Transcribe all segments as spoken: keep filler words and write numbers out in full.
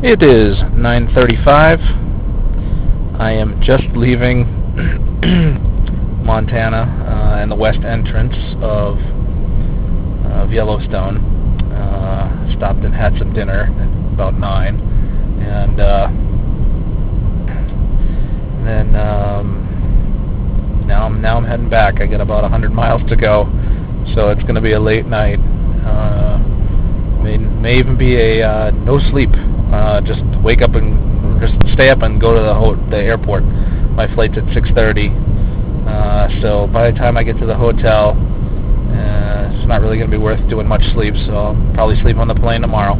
It is nine thirty-five. I am just leaving Montana uh, and the west entrance of, of Yellowstone. Uh, stopped and had some dinner at about nine, and uh, then um, now I'm now I'm heading back. I got about a hundred miles to go, so it's going to be a late night. Uh, may may even be a uh, no sleep. Uh, just wake up and just stay up and go to the ho- the airport. My flight's at six thirty, uh, so by the time I get to the hotel, uh, it's not really going to be worth doing much sleep. So I'll probably sleep on the plane tomorrow.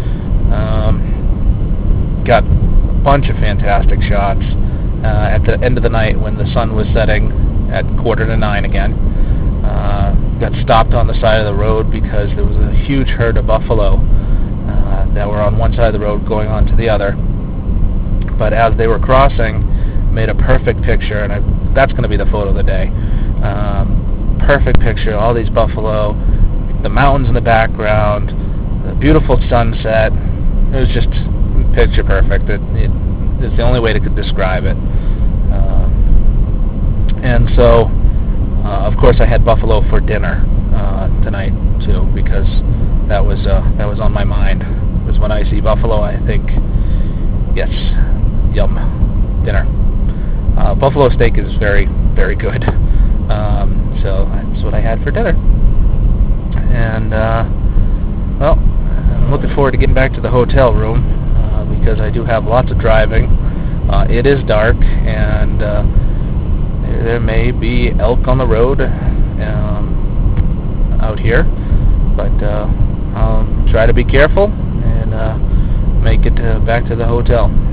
Um, got a bunch of fantastic shots uh, at the end of the night when the sun was setting at quarter to nine again. Uh, got stopped on the side of the road because there was a huge herd of buffalo uh, that were on one side of the road going on to the other. But as they were crossing, made a perfect picture, and I, that's going to be the photo of the day. Um, perfect picture, all these buffalo, the mountains in the background, the beautiful sunset. It was just picture perfect. It, it, it's the only way to describe it. Uh, and so, uh, of course, I had buffalo for dinner uh, tonight too, because that was uh, that was on my mind. Because when I see buffalo, I think, yes, yum, dinner. Uh, buffalo steak is very, very good. Um, so that's what I had for dinner. And uh, well, I'm looking forward to getting back to the hotel room uh, because I do have lots of driving. Uh, it is dark, and uh, there may be elk on the road um, out here, but uh, I'll try to be careful and uh, make it uh, back to the hotel.